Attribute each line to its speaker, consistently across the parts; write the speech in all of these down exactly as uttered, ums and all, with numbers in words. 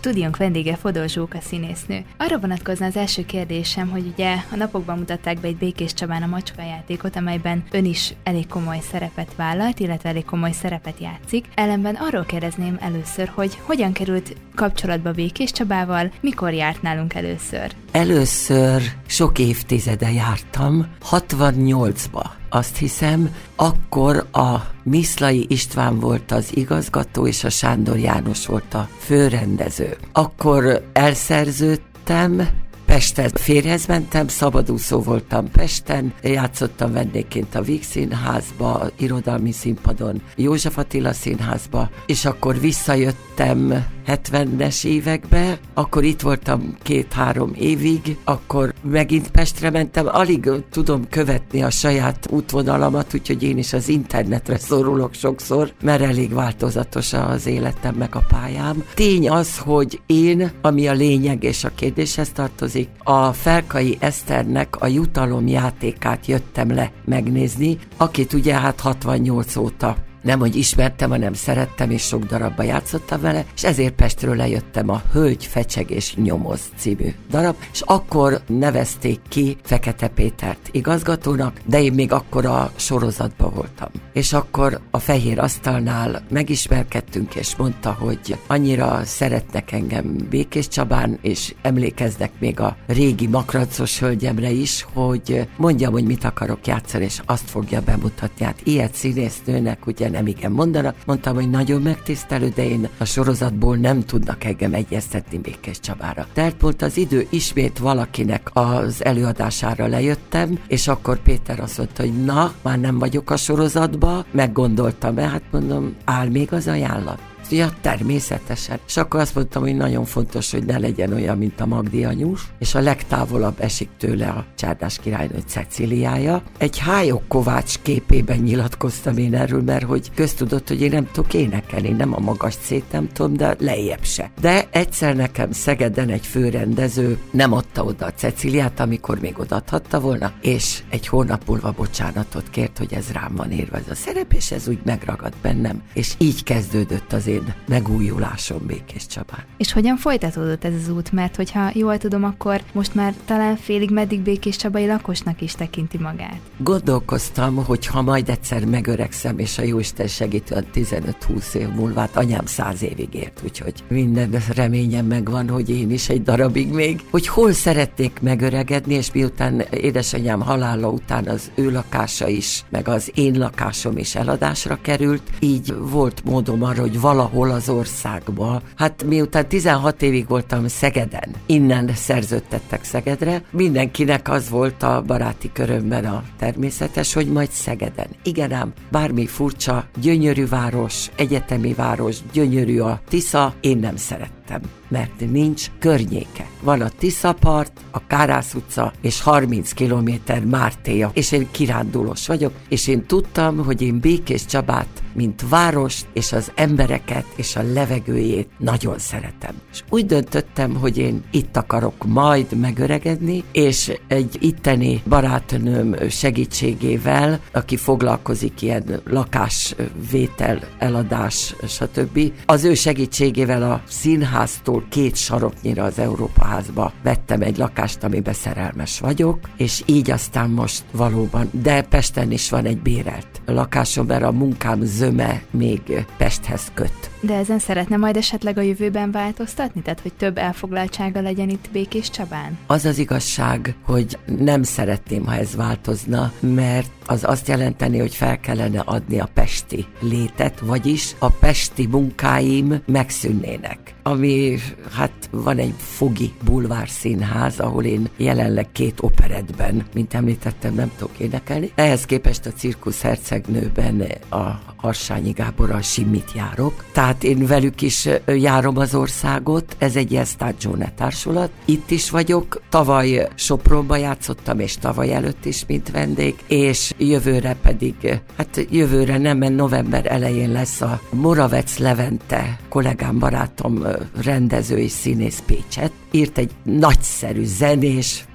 Speaker 1: Stúdiónk vendége Fodor Zsóka színésznő. Arra vonatkozna az első kérdésem, hogy ugye a napokban mutatták be egy Békés Csabán a Macska játékot, amelyben ön is elég komoly szerepet vállalt, illetve elég komoly szerepet játszik. Ellenben arról kérdezném először, hogy hogyan került kapcsolatba Békés Csabával, mikor járt nálunk először?
Speaker 2: Először sok évtizede jártam, hatvannyolcba. Azt hiszem, akkor a Miszlai István volt az igazgató, és a Sándor János volt a főrendező. Akkor elszerződtem, Pesten férjhez mentem, szabadúszó voltam Pesten, játszottam vendégként a Víg Színházba, irodalmi színpadon, József Attila Színházba, és akkor visszajöttem hetvenes évekbe, akkor itt voltam két-három évig, akkor megint Pestre mentem, alig tudom követni a saját útvonalamat, úgyhogy én is az internetre szorulok sokszor, mert elég változatos az életem meg a pályám. Tény az, hogy én, ami a lényeg és a kérdéshez tartozik, a Felkai Eszternek a Jutalom játékát jöttem le megnézni, akit ugye hát hatvannyolc óta nem, hogy ismertem, hanem szerettem, és sok darabba játszottam vele, és ezért Pestről lejöttem a Hölgy, fecseg és nyomoz című darab, és akkor nevezték ki Fekete Pétert igazgatónak, de én még akkor a sorozatban voltam. És akkor a Fehér Asztalnál megismerkedtünk, és mondta, hogy annyira szeretnek engem Békés Csabán, és emlékeznek még a régi makracos hölgyemre is, hogy mondjam, hogy mit akarok játszani, és azt fogja bemutatni. Hát ilyet színésznőnek ugye nem igen mondanak. Mondtam, hogy nagyon megtisztelő, de én a sorozatból nem tudnak engem egyeztetni Békés Csabára. Tehát volt az idő, ismét valakinek az előadására lejöttem, és akkor Péter azt mondta, hogy na, már nem vagyok a sorozatba, meggondoltam, mert hát mondom, áll még az ajánlat. Ja, természetesen. És akkor azt mondtam, hogy nagyon fontos, hogy ne legyen olyan, mint a Magdi anyós, és a legtávolabb esik tőle a Csárdás királynő Cecíliája. Egy Hájok Kovács képében nyilatkoztam én erről, mert hogy köztudott, hogy én nem tudok énekelni, nem a magas C-t nem tudom, de lejjebb se. De egyszer nekem Szegeden egy főrendező nem adta oda a Cecíliát, amikor még odaadhatta volna, és egy hónap múlva bocsánatot kért, hogy ez rám van írva ez a szerep, és ez úgy megragadt bennem, és így kezdődött az én megújulásom Békés Csabán.
Speaker 1: És hogyan folytatódott ez az út? Mert hogyha jól tudom, akkor most már talán félig meddig Békés Csabai lakosnak is tekinti magát.
Speaker 2: Gondolkoztam, hogy ha majd egyszer megöregszem, és a Jóisten segítően tizenöt-húsz év múlva, hát anyám száz évig ért, úgyhogy minden reményem megvan, hogy én is egy darabig még, hogy hol szeretnék megöregedni, és miután édesanyám halála után az ő lakása is, meg az én lakásom is eladásra került, így volt módom arra, hogy valahol az országban. Hát miután tizenhat évig voltam Szegeden, innen szerződtettek Szegedre, mindenkinek az volt a baráti körömben a természetes, hogy majd Szegeden. Igen ám, bármi furcsa, gyönyörű város, egyetemi város, gyönyörű a Tisza, én nem szerettem, mert nincs környéke. Van a Tiszapart, a Kárász utca, és harminc kilométer Mártéja, és én kirándulós vagyok, és én tudtam, hogy én Békés Csabát, mint várost, és az embereket, és a levegőjét nagyon szeretem. És úgy döntöttem, hogy én itt akarok majd megöregedni, és egy itteni barátnőm segítségével, aki foglalkozik ilyen lakásvétel, eladás, stb. Az ő segítségével a színháztól két saroknyira az Európaházba vettem egy lakást, amiben szerelmes vagyok, és így aztán most valóban, de Pesten is van egy bérelt lakásom, mert a munkám zöme még Pesthez köt.
Speaker 1: De ezen szeretne majd esetleg a jövőben változtatni? Tehát, hogy több elfoglaltsága legyen itt Békés Csabán?
Speaker 2: Az az igazság, hogy nem szeretném, ha ez változna, mert az azt jelenteni, hogy fel kellene adni a pesti létet, vagyis a pesti munkáim megszűnnének. Ami, hát van egy Fogi Bulvár Színház, ahol én jelenleg két operettben, mint említettem, nem tudok énekelni. Ehhez képest a Cirkusz Hercegnőben a Harsányi Gáborral Simmit járok. Tehát én velük is járom az országot, ez egy ilyen Stagione társulat. Itt is vagyok, tavaly Sopronba játszottam, és tavaly előtt is, mint vendég, és jövőre pedig, hát jövőre nem, mert november elején lesz a Moravec Levente, kollégám, barátom, rendező és színész Pécset. Írt egy nagyszerű zenés,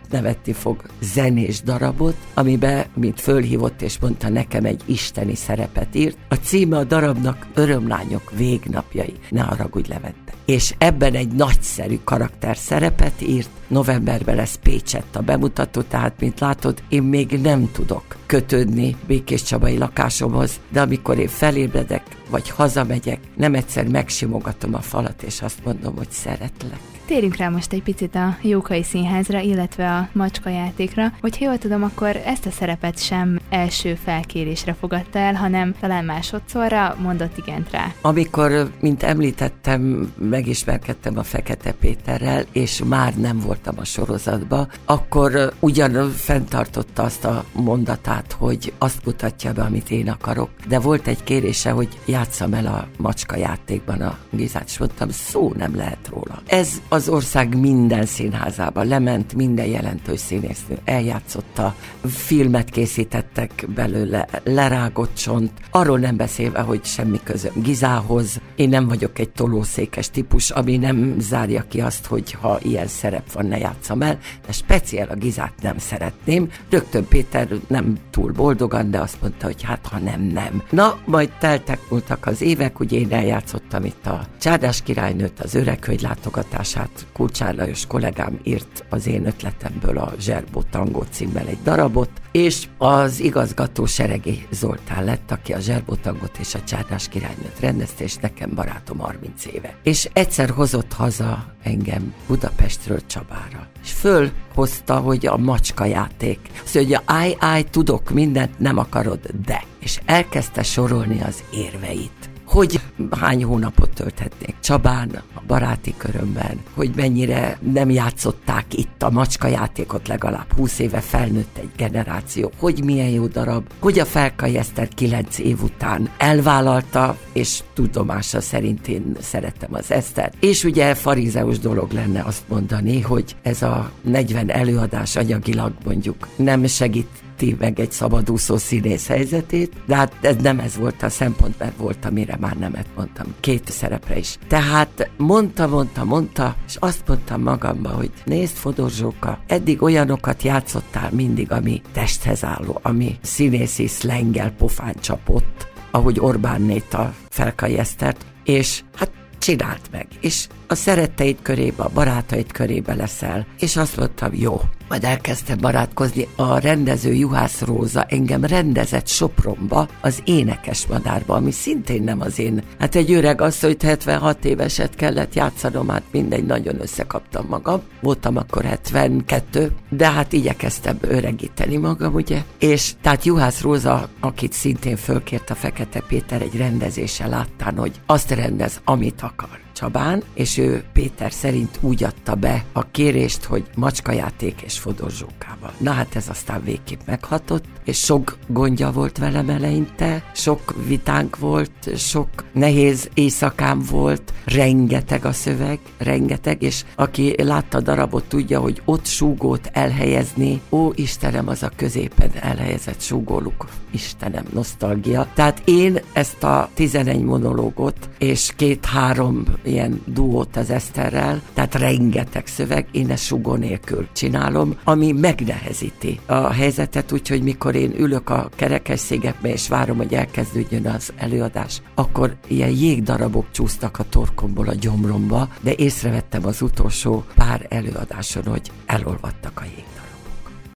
Speaker 2: nevetni fog, zenés darabot, amiben, mint fölhívott és mondta, nekem egy isteni szerepet írt. A címe a darabnak Örömlányok végnapjai, ne haragudj Levente. És ebben egy nagyszerű karakter szerepet írt, novemberben lesz Pécsett a bemutató, tehát mint látod, én még nem tudok kötődni Békéscsabai lakásomhoz, de amikor én felébredek, vagy hazamegyek, nem egyszer megsimogatom a falat, és azt mondom, hogy szeretlek.
Speaker 1: Térjünk rá most egy picit a Jókai Színházra, illetve a macskajátékra. Hogyha jól tudom, akkor ezt a szerepet sem első felkérésre fogadta el, hanem talán másodszorra mondott igent rá.
Speaker 2: Amikor, mint említettem, megismerkedtem a Fekete Péterrel, és már nem voltam a sorozatban, akkor ugyan fenntartotta azt a mondatát, hogy azt mutatja be, amit én akarok, de volt egy kérése, hogy játsszam el a macskajátékban a Gizát, és mondtam, szó nem lehet róla. Ez az ország minden színházában lement, minden jelentős színésznő eljátszotta, filmet készítettek belőle, lerágott csont, arról nem beszélve, hogy semmi közöm Gizához. Én nem vagyok egy tolószékes típus, ami nem zárja ki azt, hogy ha ilyen szerep van, ne játsszam el, de speciál a Gizát nem szeretném. Rögtön Péter nem túl boldogan, de azt mondta, hogy hát ha nem, nem. Na, majd teltek múltak az évek, ugye én eljátszottam itt a Csárdás királynőt, az Öreghölgy látogatását, Kulcsár Lajos kollégám írt az én ötletemből a Zserbó Tangó címmel egy darabot, és az igazgató Seregi Zoltán lett, aki a Zserbó Tangot és a Csárdás királynőt rendezte, és nekem barátom harminc éve. És egyszer hozott haza engem Budapestről Csabára, és fölhozta, hogy a macskajáték. Azt mondja, hogy állj, állj, tudok mindent, nem akarod, de. És elkezdte sorolni az érveit. Hogy hány hónapot tölthetnék Csabán, a baráti körömben, hogy mennyire nem játszották itt a macskajátékot legalább húsz éve, felnőtt egy generáció, hogy milyen jó darab, hogy a Felkai Eszter kilenc év után elvállalta, és tudomása szerint én szerettem az Esztert. És ugye farizeus dolog lenne azt mondani, hogy ez a negyven előadás anyagilag mondjuk nem segít meg egy szabadúszó színész helyzetét, de hát ez nem ez volt a szempont, mert volt, amire már nemet mondtam, két szerepre is. Tehát mondta, mondta, mondta, és azt mondtam magamba, hogy nézd, Fodor Zsóka, eddig olyanokat játszottál mindig, ami testhez álló, ami színészi szlenggel pofán csapott, ahogy Orbán Nét a Felkai Esztert, és hát csinált meg, és a szeretteid körébe, a barátaid körébe leszel, és azt mondtam, jó. Majd elkezdtem barátkozni, a rendező Juhász Róza engem rendezett Sopronba, az Énekes Madárba, ami szintén nem az én. Hát egy öreg azt, hogy hetvenhat éveset kellett játszanom, hát mindegy, nagyon összekaptam magam. Voltam akkor hetvenkettő, de hát igyekeztem öregíteni magam, ugye? És tehát Juhász Róza, akit szintén fölkért a Fekete Péter egy rendezéssel, láttán, hogy azt rendez, amit akar Csabán, és ő Péter szerint úgy adta be a kérést, hogy macskajáték és Fodor Zsókával. Na hát ez aztán végképp meghatott, és sok gondja volt velem eleinte, sok vitánk volt, sok nehéz éjszakám volt, rengeteg a szöveg, rengeteg, és aki látta a darabot, tudja, hogy ott súgót elhelyezni, ó Istenem, az a középen elhelyezett súgóluk, Istenem, nosztalgia. Tehát én ezt a tizenegy monológot, és két-három ilyen duót az Eszterrel, tehát rengeteg szöveg, én ezt súgó nélkül csinálom, ami megnehezíti a helyzetet, úgyhogy mikor én ülök a kerekesszékekbe, és várom, hogy elkezdődjön az előadás, akkor ilyen jégdarabok csúsztak a torkomból a gyomromba, de észrevettem az utolsó pár előadáson, hogy elolvadtak a jég.